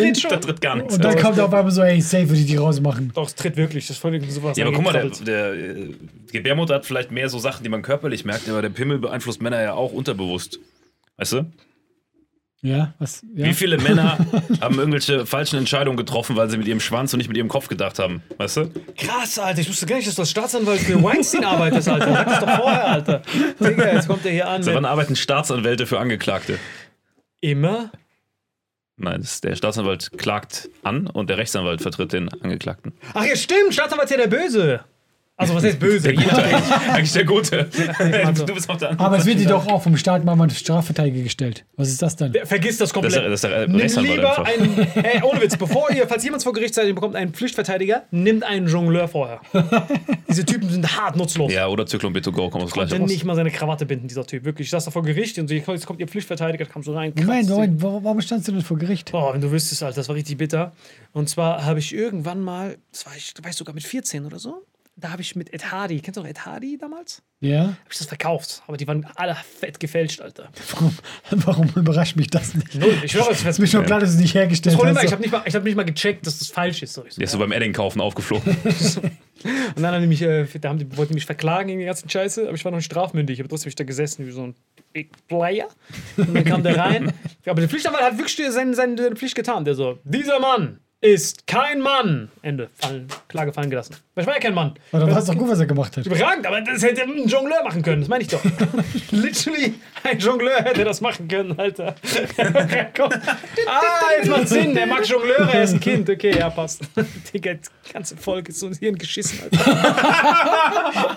tritt schon. Da tritt gar nichts. Und dann kommt auf einmal so, ey, safe würde ich die rausmachen. Doch, es tritt wirklich. Das ist voll sowas. Ja, aber guck mal, angekrabbelt. der Gebärmutter hat vielleicht mehr so Sachen, die man körperlich merkt, aber der Pimmel beeinflusst Männer ja auch unterbewusst. Weißt du? Ja, was? Ja. Wie viele Männer haben irgendwelche falschen Entscheidungen getroffen, weil sie mit ihrem Schwanz und nicht mit ihrem Kopf gedacht haben? Weißt du? Krass, Alter. Ich wusste gar nicht, dass du als Staatsanwalt für Weinstein arbeitest, Alter. Sag das doch vorher, Alter. Digga, jetzt kommt der hier an. Seit wann arbeiten Staatsanwälte für Angeklagte? Immer? Nein, der Staatsanwalt klagt an und der Rechtsanwalt vertritt den Angeklagten. Ach ja, stimmt. Staatsanwalt ist ja der Böse. Also, was heißt böse? Je nachdem. Eigentlich der Gute. Also. Du bist auch der Aber es wird dir doch auch vom Staat mal Strafverteidiger gestellt. Was ist das dann? Vergiss das komplett. Das ist der Nimm Rechtsanwalt lieber einfach. einen, ohne Witz, falls jemand vor Gericht seid, ihr bekommt einen Pflichtverteidiger, nimmt einen Jongleur vorher. Diese Typen sind hart nutzlos. Ja, oder Zyklon B2Go, kommt das gleiche Denn raus. nicht mal seine Krawatte binden, dieser Typ. Wirklich, ich saß da vor Gericht und so, jetzt kommt ihr Pflichtverteidiger, da kam so rein. Moment, kratzt den- warum standst du denn vor Gericht? Boah, wenn du wüsstest, Alter, das war richtig bitter. Und zwar habe ich irgendwann mal, das war ich weiß sogar mit 14 oder so, da habe ich mit Ed Hardy, kennst du noch Ed Hardy damals? Ja? Habe ich das verkauft, aber die waren alle fett gefälscht, Alter. Warum überrascht mich das nicht? Null, ich höre es. Ist mir schon klar, dass du es nicht hergestellt Das Problem war, hast. ich hab nicht mal gecheckt, dass das falsch ist. So, ich so, Der ist so beim Edding kaufen aufgeflogen. Und dann haben die mich, wollten die mich verklagen gegen die ganzen Scheiße, aber ich war noch nicht strafmündig, aber trotzdem bin ich da gesessen wie so ein Big Player. Und dann kam der rein. Aber der Pflichtanwalt hat wirklich seine Pflicht getan. Der so, dieser Mann ist kein Mann. Ende. Klage fallen gelassen. Weil ich war ja kein Mann. Aber dann war es doch gut, was er gemacht hat. Überragend, aber das hätte ein Jongleur machen können, das meine ich doch. Literally, ein Jongleur hätte das machen können, Alter. Komm. Jetzt macht Sinn, der mag Jongleure, er ist ein Kind. Okay, ja, passt. Digga, das ganze Volk ist so ins Hirn geschissen, Alter.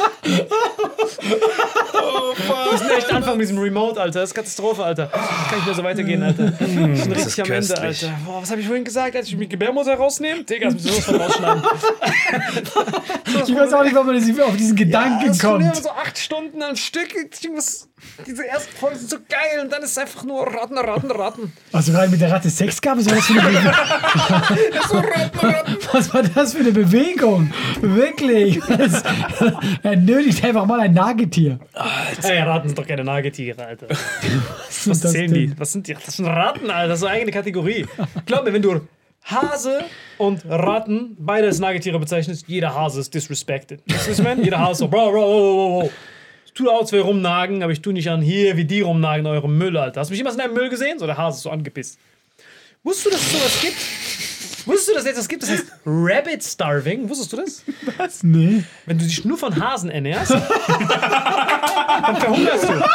Wir müssen echt anfangen mit diesem Remote, Alter. Das ist Katastrophe, Alter. Kann nicht mehr so weitergehen, Alter. Ich bin richtig am Ende, köstlich. Alter. Boah, was habe ich vorhin gesagt, als ich mich Gebärmutter rausnehme? Digga, das müssen wir sowas von rausschneiden. Ich weiß auch nicht, warum man auf diesen Gedanken das tun wir kommt. so 8 Stunden am Stück. Diese ersten Folgen sind so geil und dann ist es einfach nur Raten. Hast du gerade mit der Ratte Sex gehabt? Was war das für eine Bewegung? Was war das für eine Bewegung? Wirklich. Er nötigt einfach mal ein Nagetier. Ey, Ratten sind doch keine Nagetiere, Alter. Was Was ist das zählen die? denn? Was sind die? Das sind Ratten, Alter. Das ist eine eigene Kategorie. Glaub mir, wenn du Hase und Ratten beide als Nagetiere bezeichnest, jeder Hase ist disrespected. Weißt du, was ich meine? Jeder Hase so, Bro. Ich tue auch zwei rumnagen, aber ich tue nicht an hier, wie die rumnagen, eure Müll, Alter. Hast du mich jemals in einem Müll gesehen? So, der Hase ist so angepisst. Wusstest du, dass es sowas gibt? Wusstest du, dass es etwas gibt, das heißt Rabbit Starving? Wusstest du das? Was? Nee. Wenn du dich nur von Hasen ernährst, dann verhungerst du.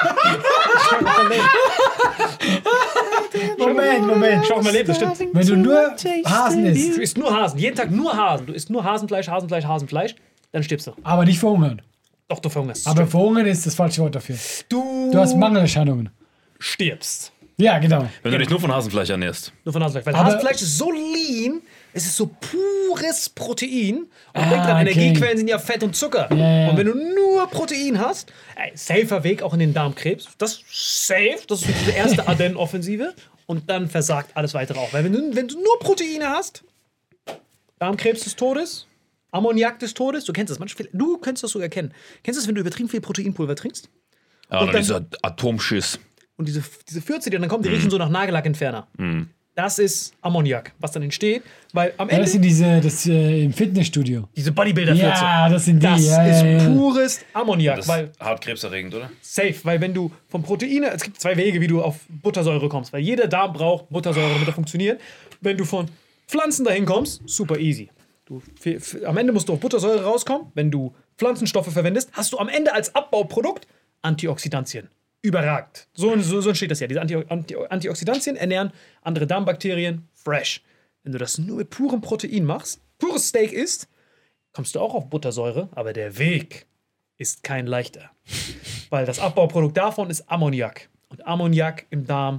Moment. Schau mal, Leben, das stimmt. Wenn du nur Hasen isst, Du isst nur Hasen, jeden Tag nur Hasen. Du isst nur Hasenfleisch, dann stirbst du. aber nicht verhungern. Doch, du verhungerst. Aber verhungern ist das falsche Wort dafür. du Du hast Mangelerscheinungen. stirbst. Ja, genau. Wenn du dich nur von Hasenfleisch ernährst. Nur von Hasenfleisch. Weil Aber- Hasenfleisch ist so lean, es ist so pures Protein. Und denk Ah, dran, okay. Energiequellen sind ja Fett und Zucker. Ja. Und wenn du nur Protein hast, safer Weg auch in den Darmkrebs. Das ist safe, das ist diese erste Ardennen-Offensive. Und dann versagt alles weitere auch. Weil wenn du nur Proteine hast, Darmkrebs des Todes, Ammoniak des Todes, du kennst das, du könntest das sogar kennen. Kennst du das, wenn du übertrieben viel Proteinpulver trinkst? Ja, Und und dann- dieser Atomschiss. Und diese Fürze, die dann kommt, die riechen so nach Nagellackentferner. Das ist Ammoniak, was dann entsteht, weil am Ja, Ende das sind im Fitnessstudio. diese Bodybuilder-Fürze. Ja, das sind die. Das ja, ist ja, ja. pures Ammoniak, Das weil ist hart krebserregend, oder? safe, weil wenn du von Proteine, es gibt 2 Wege, wie du auf Buttersäure kommst, weil jeder Darm braucht Buttersäure, damit er funktioniert. Wenn du von Pflanzen dahin kommst, super easy. Am Ende musst du auf Buttersäure rauskommen. Wenn du Pflanzenstoffe verwendest, hast du am Ende als Abbauprodukt Antioxidantien. Überragend. So entsteht das ja. Diese Antioxidantien ernähren andere Darmbakterien fresh. Wenn du das nur mit purem Protein machst, pures Steak isst, kommst du auch auf Buttersäure, aber der Weg ist kein leichter. Weil das Abbauprodukt davon ist Ammoniak. Und Ammoniak im Darm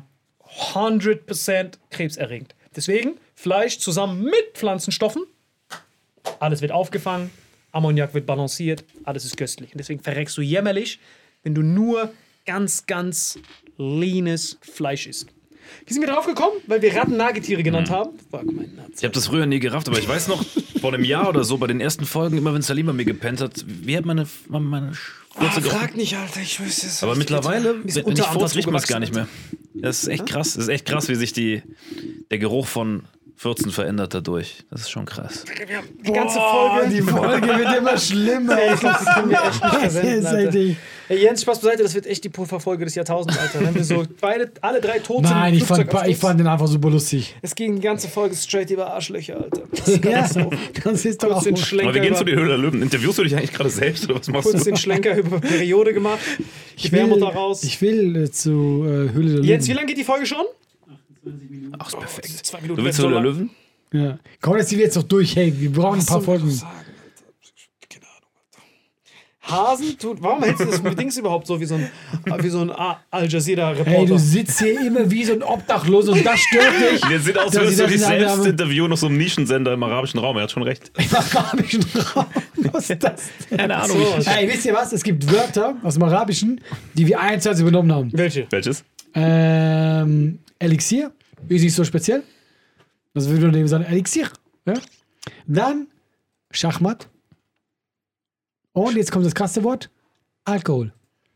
100% krebserregend. Deswegen Fleisch zusammen mit Pflanzenstoffen, alles wird aufgefangen, Ammoniak wird balanciert, alles ist köstlich. Und deswegen verreckst du jämmerlich, wenn du nur ganz leanes Fleisch isst. Wie sind wir drauf gekommen? Weil wir Ratten-Nagetiere genannt haben. Fuck, mein Herz. Ich habe das früher nie gerafft, aber ich weiß noch, vor einem Jahr oder so, bei den ersten Folgen, immer wenn Salim bei mir gepennt hat, wie hat meine Furze gerochen? Frag nicht, Alter, ich wüsste es. Aber mittlerweile, wenn ich furze, riecht man es gar nicht mehr. mehr. Das ist echt krass. Das ist echt krass, wie sich die der Geruch von 14 verändert dadurch. Das ist schon krass. Die ganze Folge. Die Folge wird immer schlimmer. Ich glaub, das können wir echt nicht versenden, Das ist Alter. echt- Ey, Jens, Spaß beiseite, das wird echt die Pulverfolge des Jahrtausends, Alter. Wenn wir so alle drei tot sind. Nein, im ich fand Flugzeugabsturz. den einfach super lustig. Es ging die ganze Folge straight über Arschlöcher, Alter. Ja, das ist doch auch Den gut. Schlenker Aber wir gehen über- zu den Höhle der Löwen. Interviewst du dich eigentlich gerade selbst oder was machst kurz du? den Schlenker über Periode gemacht. Schwermutter raus. Ich will zu Höhle der Löwen. Jens, wie lange geht die Folge schon? Ach, ist perfekt. 2 Minuten. Du willst zur Höhle der Löwen? Ja. Komm, das ziehen wir jetzt doch durch. Hey, wir brauchen ein paar Folgen. Keine Ahnung, Alter. Hasen tut. Warum hältst du das mit Dings überhaupt so wie so ein Al Jazeera-Reporter? Hey, du sitzt hier immer wie so ein Obdachloser und das stört dich. Wir sind aus, Dass würdest sie du dich das in selbst einem- interviewen auf so einem Nischensender im arabischen Raum. Er hat schon recht. Im arabischen Raum. Was ist das denn? Keine Ahnung. So. Hey, wisst ihr was? Es gibt Wörter aus dem Arabischen, die wir 21 übernommen haben. Welche? Welches? Elixier. Ist nicht so speziell. Das würde man eben sagen, Elixier. Ja? Dann Schachmat. Und jetzt kommt das krasse Wort. Alkohol.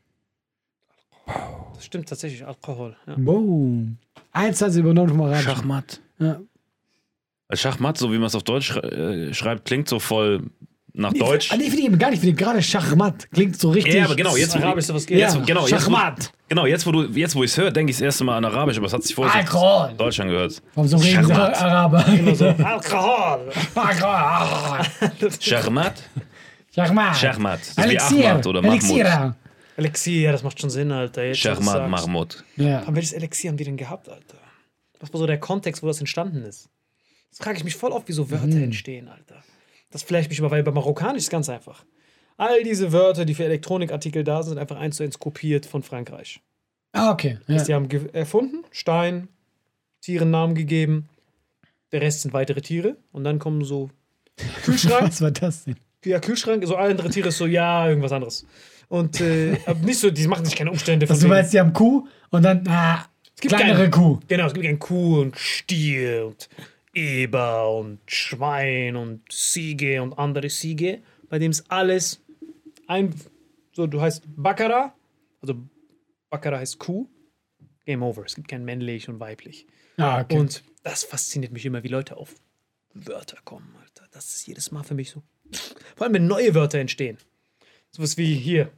Das stimmt tatsächlich, Alkohol. Ja. Boom. 21 übernommen vom Arabischen. Schachmatt. Ja. Schachmatt, so wie man es auf Deutsch schreibt, klingt so voll nach Deutsch. Nee, finde ich eben gar nicht. Finde ich gerade Schachmat. Klingt so richtig. Ja, aber genau, jetzt, Arabisch, so was geht. Ja, genau, Schachmat. jetzt wo ich es höre, denke ich das erste Mal an Arabisch, aber es hat sich vorher Alkohol. Deutsch angehört. Warum so reden die Schachmat. Araber? Alkohol! Schachmatt? Schachmat. Schachmatt. Das ist wie Elixier. Ahmad oder Mahmoud. Elixier. Elixier, das macht schon Sinn, Alter. Jetzt, wo du's Schachmatt, sagst. Mahmoud. Ja. Aber welches Elixier haben die denn gehabt, Alter? Was war so der Kontext, wo das entstanden ist? Das frage ich mich voll oft, wie so Wörter entstehen, Alter. Das vielleicht mich aber, weil bei Marokkanisch ist ganz einfach. All diese Wörter, die für Elektronikartikel da sind, sind einfach 1:1 kopiert von Frankreich. Ah, okay. Ja. Die haben erfunden, Stein, Tieren Namen gegeben, der Rest sind weitere Tiere und dann kommen so Kühlschrank, Was war das denn? ja, Kühlschrank, so andere Tiere ist so, ja, irgendwas anderes. Und aber nicht so, die machen sich keine Umstände. Also, du meinst, die haben Kuh und dann gibt kleinere keinen- Kuh. Genau, es gibt kein Kuh und Stier und Eber und Schwein und Ziege und andere Ziege, bei dem es alles so, du heißt Bakara, also Bakara heißt Kuh, Game over. Es gibt kein männlich und weiblich. Ah, okay. Und das fasziniert mich immer, wie Leute auf Wörter kommen, Alter. Das ist jedes Mal für mich so. Vor allem, wenn neue Wörter entstehen. Sowas wie hier.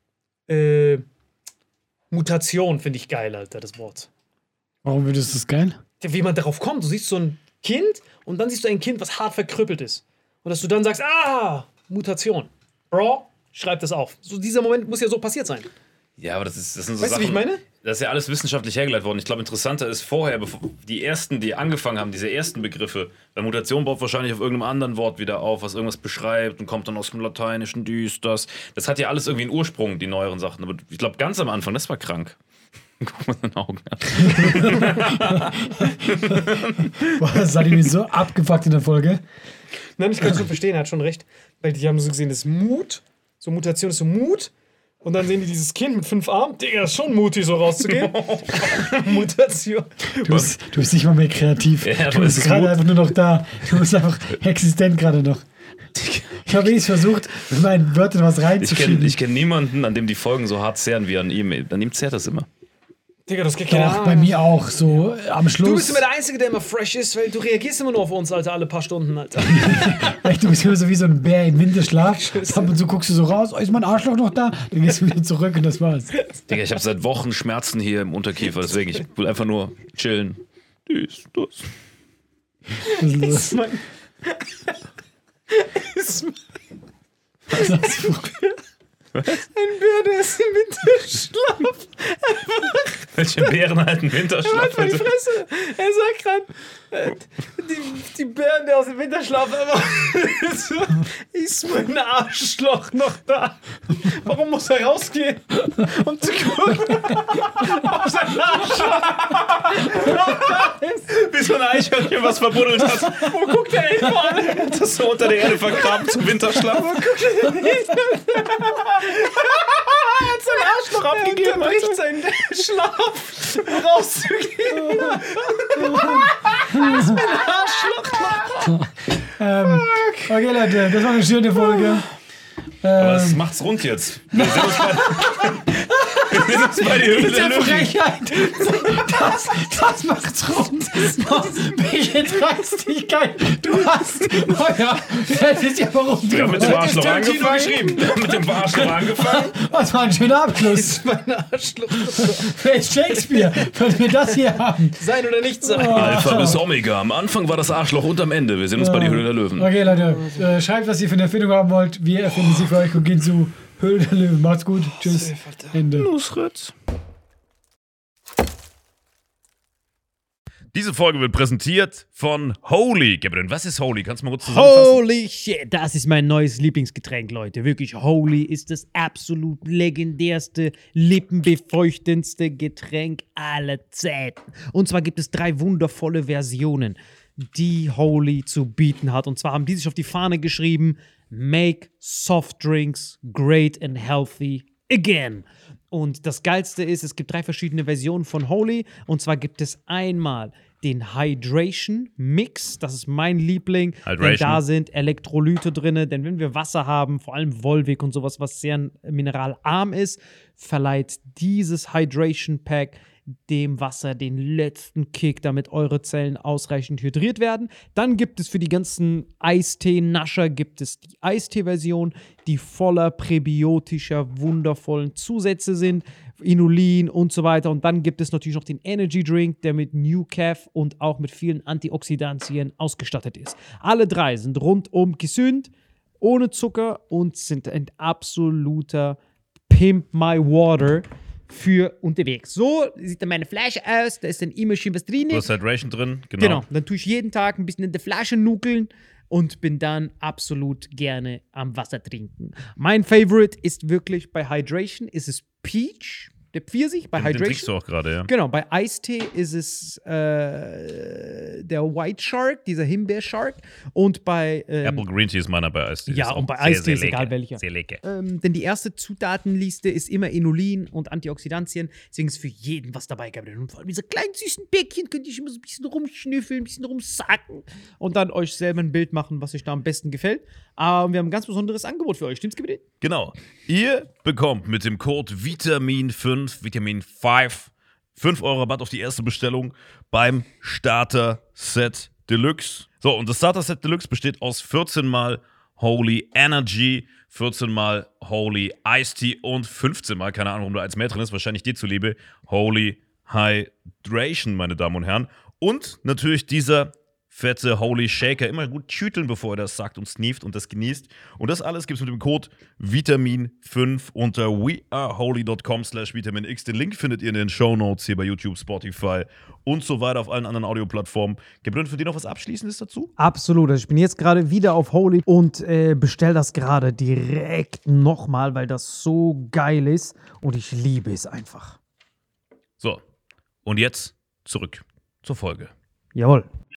Mutation finde ich geil, Alter, das Wort. Warum würdest du das geil? Wie man darauf kommt. Du siehst so ein Kind und dann siehst du ein Kind, was hart verkrüppelt ist. Und dass du dann sagst, Mutation. Bro, schreib das auf. So dieser Moment muss ja so passiert sein. Ja, aber das sind so Weißt du, Sachen, wie ich meine? Das ist ja alles wissenschaftlich hergeleitet worden. Ich glaube, interessanter ist vorher, bevor die ersten, die angefangen haben, diese ersten Begriffe, weil Mutation baut wahrscheinlich auf irgendeinem anderen Wort wieder auf, was irgendwas beschreibt und kommt dann aus dem Lateinischen, dies, das. Das hat ja alles irgendwie einen Ursprung, die neueren Sachen. Aber ich glaube, ganz am Anfang, das war krank. Guck mal deine Augen an. Boah, das hat irgendwie so abgefuckt in der Folge. Nein, ich kann es schon verstehen, er hat schon recht. Weil die haben so gesehen, das ist Mut. So Mutation ist so Mut. Und dann sehen die dieses Kind mit 5 Armen. Digga, das ist schon mutig, so rauszugehen. Mutation. Du bist nicht mal mehr kreativ. Ja, du aber bist es ist gerade Mut. einfach nur noch da. Du bist einfach existent gerade noch. Ich habe wenigstens versucht, mit meinen Wörtern was reinzuschieben. Ich kenn niemanden, an dem die Folgen so hart zehren wie an ihm. An ihm zehrt das immer. Digga, das geht keine Doch, Ahnung. bei mir auch. So am Schluss. Du bist immer der Einzige, der immer fresh ist, weil du reagierst immer nur auf uns, Alter, alle paar Stunden, Alter. Echt, du bist immer so wie so ein Bär im Winterschlaf. Ab und zu guckst du so raus. Oh, ist mein Arschloch noch da? Dann gehst du wieder zurück und das war's. Digga, ich habe seit Wochen Schmerzen hier im Unterkiefer, deswegen ich will einfach nur chillen. Dies, das. Was ist los? Mein- Was ist das für- Ein Bär, der ist im Winterschlaf. Welche Bären halten Winterschlaf? Halt mal die Alter? Fresse. Er sagt gerade, die Bären, der aus dem Winterschlaf einfach so, ist mein Arschloch noch da? Warum muss er rausgehen? Um zu gucken, ob sein Arschloch Wie so ein Eichhörnchen, was verbuddelt hat. Wo guckt er hin, Mann? Das so unter der Erde vergraben zum Winterschlaf. Er hat sein Arschloch abgegeben, bricht seinen Schlaf rauszugehen. Das ist mein Arschloch. Okay, Leute, das war eine schöne Folge. Aber das macht's rund jetzt. Wir bei die Höhle Diese der Löwen. Frechheit. Das macht's rund. Welche Dreistigkeit du hast. Oh ja, das ist ja rund. Wir haben mit dem Arschloch Tarantino angefangen. Mit dem Arschloch angefangen. Was war ein schöner Abschluss. Mein Arschloch. Wer ist Shakespeare? Können wir das hier haben? Sein oder nicht sein. Alpha bis Omega. Am Anfang war das Arschloch und am Ende. Wir sehen uns bei die Höhle der Löwen. Okay, Leute, schreibt, was ihr für eine Erfindung haben wollt. Wir erfinden sie für euch und gehen zu Höhle der Löwen. Macht's gut. Tschüss. Ende. Nusret. Diese Folge wird präsentiert von Holy. Gabriel, was ist Holy? Kannst du mal kurz zusammenfassen? Holy shit, das ist mein neues Lieblingsgetränk, Leute. Wirklich, Holy ist das absolut legendärste, lippenbefeuchtendste Getränk aller Zeiten. Und zwar gibt es 3 wundervolle Versionen, die Holy zu bieten hat. Und zwar haben die sich auf die Fahne geschrieben: Make soft drinks great and healthy again. Und das Geilste ist, es gibt 3 verschiedene Versionen von Holy. Und zwar gibt es einmal den Hydration Mix. Das ist mein Liebling. Denn Hydration. da sind Elektrolyte drin. Denn wenn wir Wasser haben, vor allem Volvic und sowas, was sehr mineralarm ist, verleiht dieses Hydration Pack dem Wasser den letzten Kick, damit eure Zellen ausreichend hydriert werden. Dann gibt es für die ganzen Eistee-Nascher gibt es die Eistee-Version, die voller präbiotischer, wundervollen Zusätze sind, Inulin und so weiter. Und dann gibt es natürlich noch den Energy Drink, der mit New Caf und auch mit vielen Antioxidantien ausgestattet ist. Alle 3 sind rundum gesund, ohne Zucker und sind ein absoluter Pimp My Water für unterwegs. So sieht dann meine Flasche aus, da ist dann immer schön was drin. Du hast Hydration drin, Genau, dann tue ich jeden Tag ein bisschen in der Flasche nuckeln und bin dann absolut gerne am Wasser trinken. Mein Favorite ist wirklich bei Hydration, ist es Peach, der Pfirsich bei Den trinkst Hydration. du auch gerade, ja. Genau, bei Eistee ist es der White Shark, dieser Himbeer-Shark. Und bei Apple Green Tea ist meiner bei Eistee. ja, Ist auch und bei sehr, Eistee sehr ist egal lecker. welcher. Sehr lecker. Denn die erste Zutatenliste ist immer Inulin und Antioxidantien. Deswegen ist für jeden was dabei, Gabriel. Und vor allem diese kleinen süßen Bäckchen könnt ihr immer so ein bisschen rumschnüffeln, ein bisschen rumsacken und dann euch selber ein Bild machen, was euch da am besten gefällt. Aber wir haben ein ganz besonderes Angebot für euch. Stimmt's, Gabriel? Genau. Ihr bekommt mit dem Code Vitamin5 5 € Rabatt auf die erste Bestellung beim Starter Set Deluxe. So, und das Starter Set Deluxe besteht aus 14 mal Holy Energy, 14 mal Holy Iced Tea und 15 mal, keine Ahnung, warum da eins mehr drin ist, wahrscheinlich dir zuliebe, Holy Hydration, meine Damen und Herren. Und natürlich dieser fette Holy Shaker. Immer gut schütteln, bevor er das sagt und sneeft und das genießt. Und das alles gibt es mit dem Code Vitamin5 unter weareholy.com/vitaminx. Den Link findet ihr in den Shownotes hier bei YouTube, Spotify und so weiter auf allen anderen Audioplattformen. Gabriel, für dich noch was Abschließendes dazu? Absolut. Also ich bin jetzt gerade wieder auf Holy und bestell das gerade direkt nochmal, weil das so geil ist und ich liebe es einfach. So, und jetzt zurück zur Folge. Jawohl.